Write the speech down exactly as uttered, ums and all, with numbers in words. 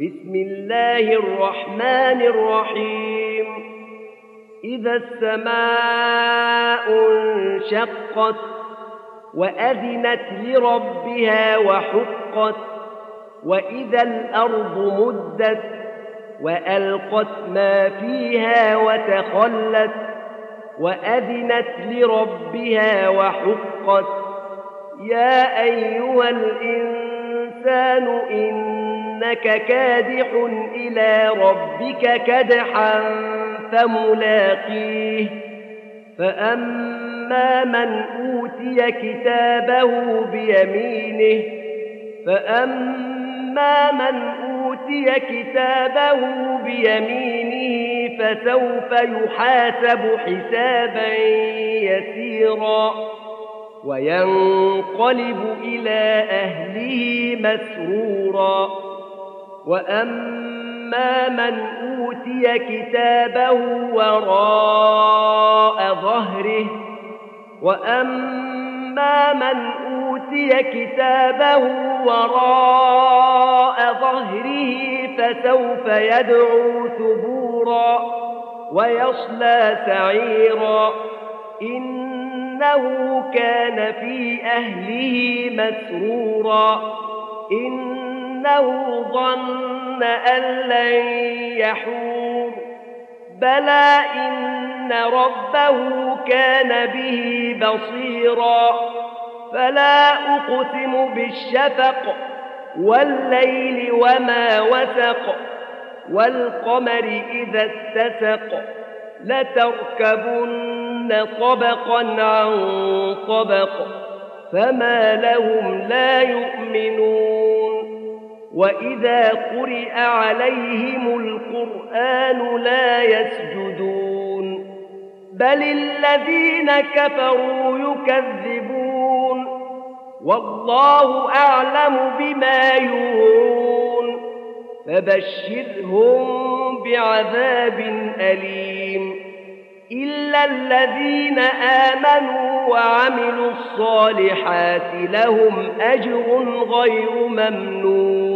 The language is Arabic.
بسم الله الرحمن الرحيم إذا السماء انشقت وأذنت لربها وحقت وإذا الأرض مدت وألقت ما فيها وتخلت وأذنت لربها وحقت يا أيها الإنسان إنك كادح إلى ربك كدحا فملاقيه فأما من أوتي كتابه بيمينه فأما من أوتي كتابه بيمينه فسوف يحاسب حسابا يسيرا وينقلب إلى أهله مسرورا وأما من أوتي كتابه وراء ظهره وأما من أوتي كتابه وراء ظهره فسوف يدعو ثبورا ويصلى سعيرا إنه كان في أهله مسرورا إنه ظن أن لن يحور بلى إن ربه كان به بصيرا فلا أقسم بالشفق والليل وما وسق والقمر إذا اتسق لتركبن طبقا عن طبق فما لهم لا يؤمنون وإذا قرئ عليهم القرآن لا يسجدون بل الذين كفروا يكذبون والله أعلم بما يوعون فبشرهم بعذاب أليم إلا الذين آمنوا وعملوا الصالحات لهم أجر غير ممنون